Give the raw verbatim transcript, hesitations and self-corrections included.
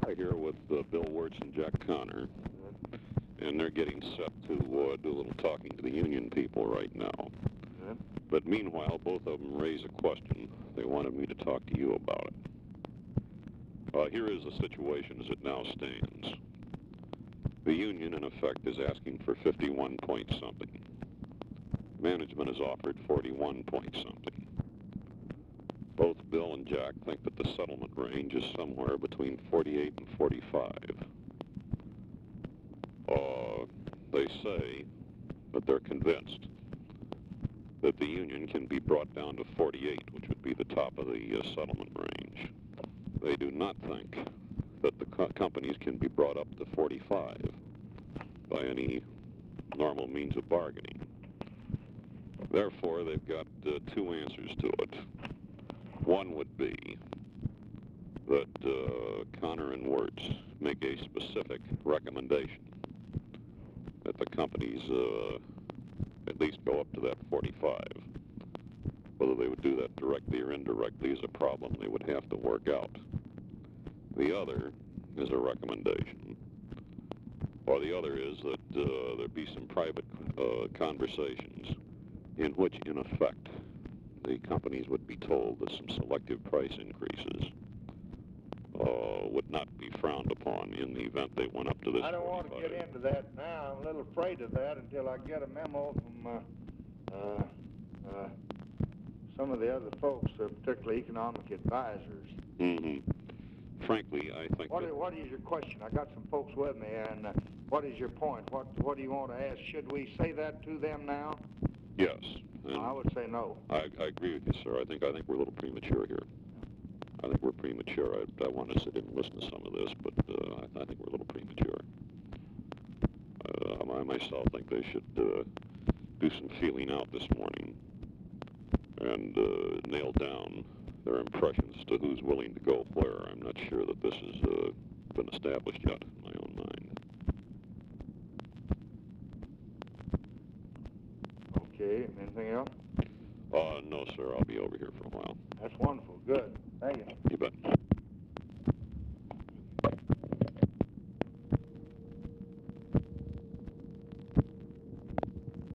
Here with uh, Bill Wirtz and Jack Connor, and they're getting set to uh, do a little talking to the union people right now. Good. But meanwhile, both of them raise a question. They wanted me to talk to you about it. Uh, here is the situation as it now stands. The union, in effect, is asking for fifty-one point something. Management has offered forty-one point something. Both Bill and Jack think that the settlement range is somewhere between forty-eight and forty-five. Uh, they say that they're convinced that the union can be brought down to forty-eight, which would be the top of the uh, settlement range. They do not think that the co companies can be brought up to forty-five by any normal means of bargaining. Therefore, they've got uh, two answers to it. One would be that uh, Connor and Wirtz make a specific recommendation that the companies uh, at least go up to that forty-five. Whether they would do that directly or indirectly is a problem they would have to work out. The other is a recommendation, or the other is that uh, there be some private uh, conversations in which, in effect, the companies would be told that some selective price increases uh, would not be frowned upon in the event they went up to this I don't want to forty-five. get into that now. I'm a little afraid of that until I get a memo from uh, uh, uh, some of the other folks, uh, particularly economic advisors. Mm-hmm. Frankly, I think What that, is, what is your question? I got some folks with me, and uh, what is your point? What What do you want to ask? Should we say that to them now? yes. And I would say no. I, I agree with you, sir. I think I think we're a little premature here. I think we're premature. I, I want to sit in and listen to some of this, but uh, I, I think we're a little premature. Uh, I myself think they should uh, do some feeling out this morning and uh, nail down their impressions as to who's willing to go where. I'm not sure that this has uh, been established yet in my own mind. Okay, anything else? Uh, no, sir. I'll be over here for a while. That's wonderful. Good.